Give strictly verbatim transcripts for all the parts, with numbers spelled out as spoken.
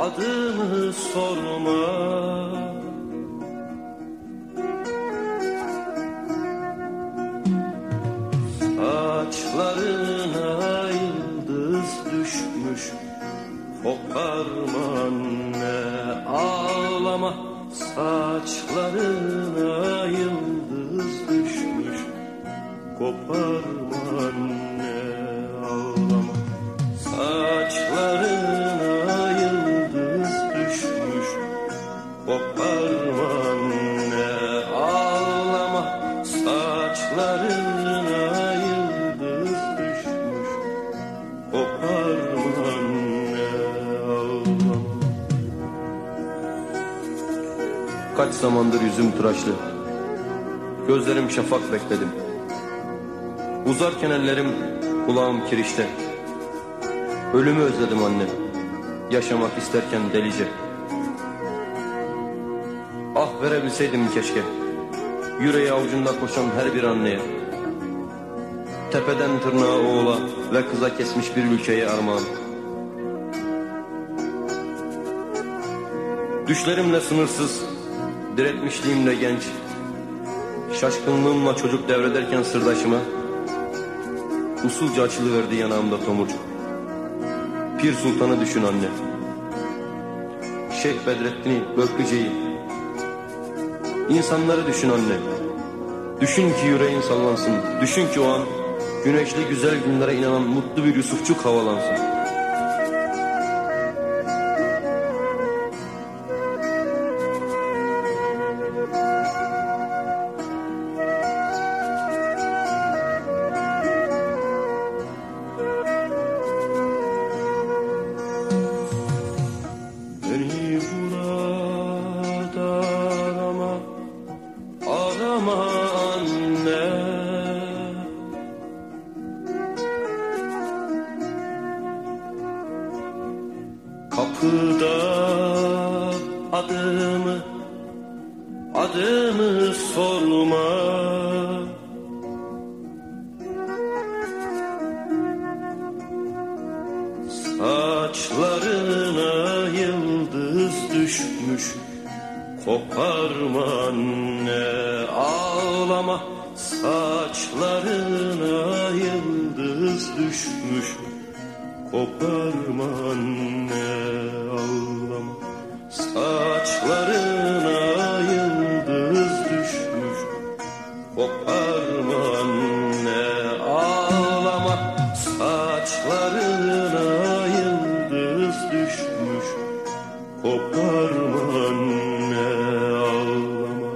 adımı sorma. Saçlarına yıldız düşmüş, koparma anne, ağlama. Saçlarına yıldız düşmüş, koparma anne, ağlama. Saçlarına yıldız düşmüş, koparma anne, ağlama. Saçlarına yıldız düşmüş, koparma anne, ağlama. Kaç zamandır yüzüm tıraşlı, gözlerim şafak bekledim. Uzarken ellerim, kulağım kirişte. Ölümü özledim anne, yaşamak isterken delice. Ah verebilseydim keşke, yüreği avucunda koşan her bir anneye. Tepeden tırnağa oğula ve kıza kesmiş bir ülkeye armağan. Düşlerimle sınırsız, diretmişliğimle genç, şaşkınlığımla çocuk devrederken sırdaşıma, usulca açılıverdi yanağımda tomurcuk. Pir Sultan'ı düşün anne, Şeyh Bedrettin'i, Börklüce'yi. İnsanları düşün anne, düşün ki yüreğin sallansın. Düşün ki o an güneşli güzel günlere inanan mutlu bir Yusufçuk havalansın. Beni burada arama, arama anne. Kapıda adımı, adımı sorma. Saçlarına yıldız düşmüş, koparma anne, ağlama. Saçlarına yıldız düşmüş, koparma anne, ağlama. Saçlarına yıldız düşmüş, koparma anne, ağlama. Saçlarına yıldız düşmüş, koparma anne, ağlama.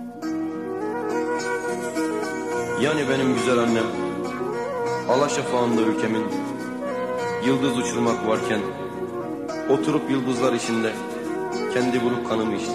Yani benim güzel annem, alaşafağında ülkemin, yıldız uçurmak varken, oturup yıldızlar içinde kendi buruk kanımı içtim.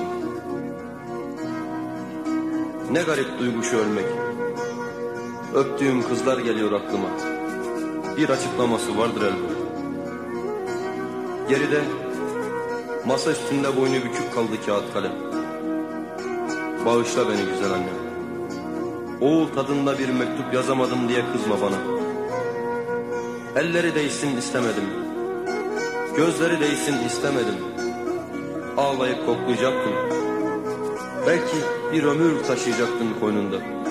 Ne garip duygu şu ölmek. Öptüğüm kızlar geliyor aklıma. Bir açıklaması vardır elbette. Geride masa üstünde boynu bükük kaldı kağıt kalem. Bağışla beni güzel annem. Oğul tadında bir mektup yazamadım diye kızma bana. Elleri değsin istemedim, gözleri değsin istemedim. Ağlayıp koklayacaktın, belki bir ömür taşıyacaktın koynunda.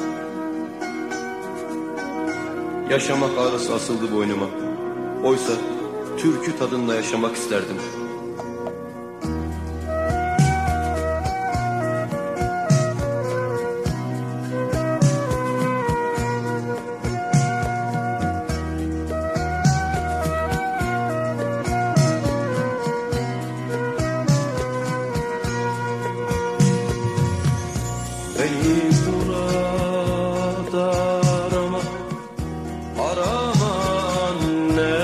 Yaşamak ağrısı asıldı boynuma. Oysa türkü tadında yaşamak isterdim. Beni burada arama, arama anne.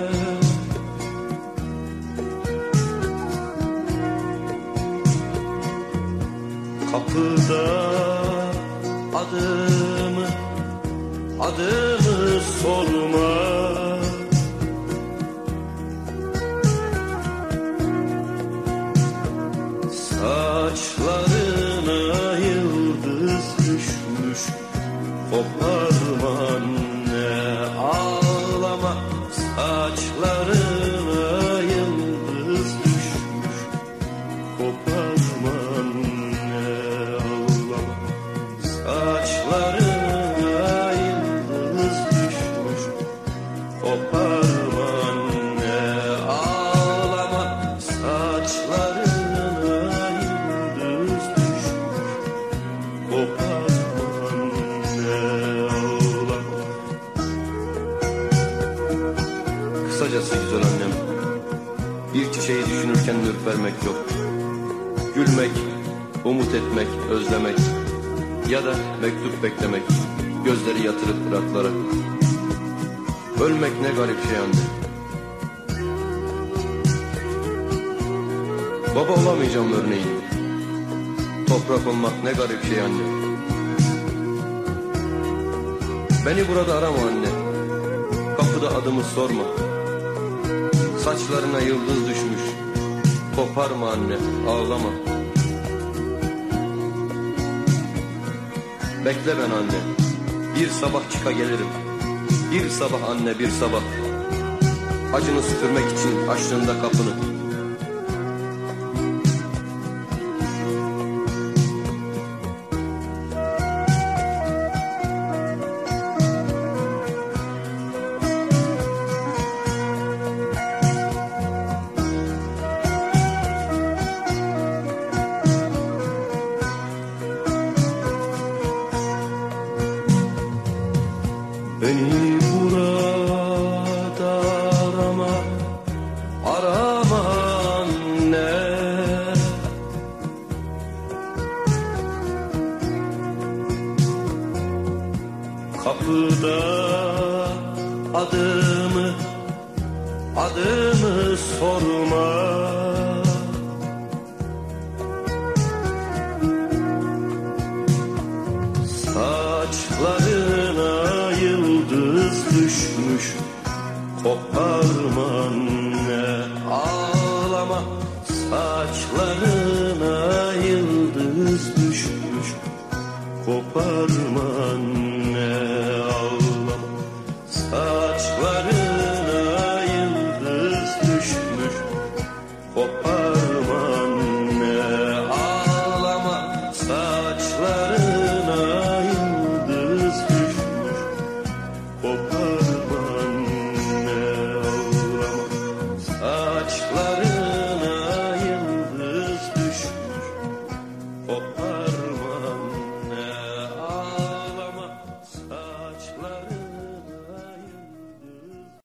Kapıda adımı, adımı sorma. Saçlarına yıldız düşmüş, koparma anne, ağlama. Saçlarına yıldız düşmüş, umut etmek, özlemek ya da mektup beklemek, gözleri yatırıp ıraklara. Ölmek ne garip şey anne. Baba olamayacağım örneğin. Toprak olmak ne garip şey anne. Beni burada arama anne. Kapıda adımı sorma. Saçlarına yıldız düşmüş. Koparma anne, ağlama. Bekle ben anne. Bir sabah çıka gelirim. Bir sabah anne, bir sabah. Acını süpürmek için açtığında kapını. Beni burada arama, arama anne. Kapıda adımı, adımı sorma. Saçlarına yıldız düşmüş, koparma anne, ağlama. Saçlarına yıldız düşmüş, koparma anne, ağlama. Saçlarına yıldız düşmüş, koparma.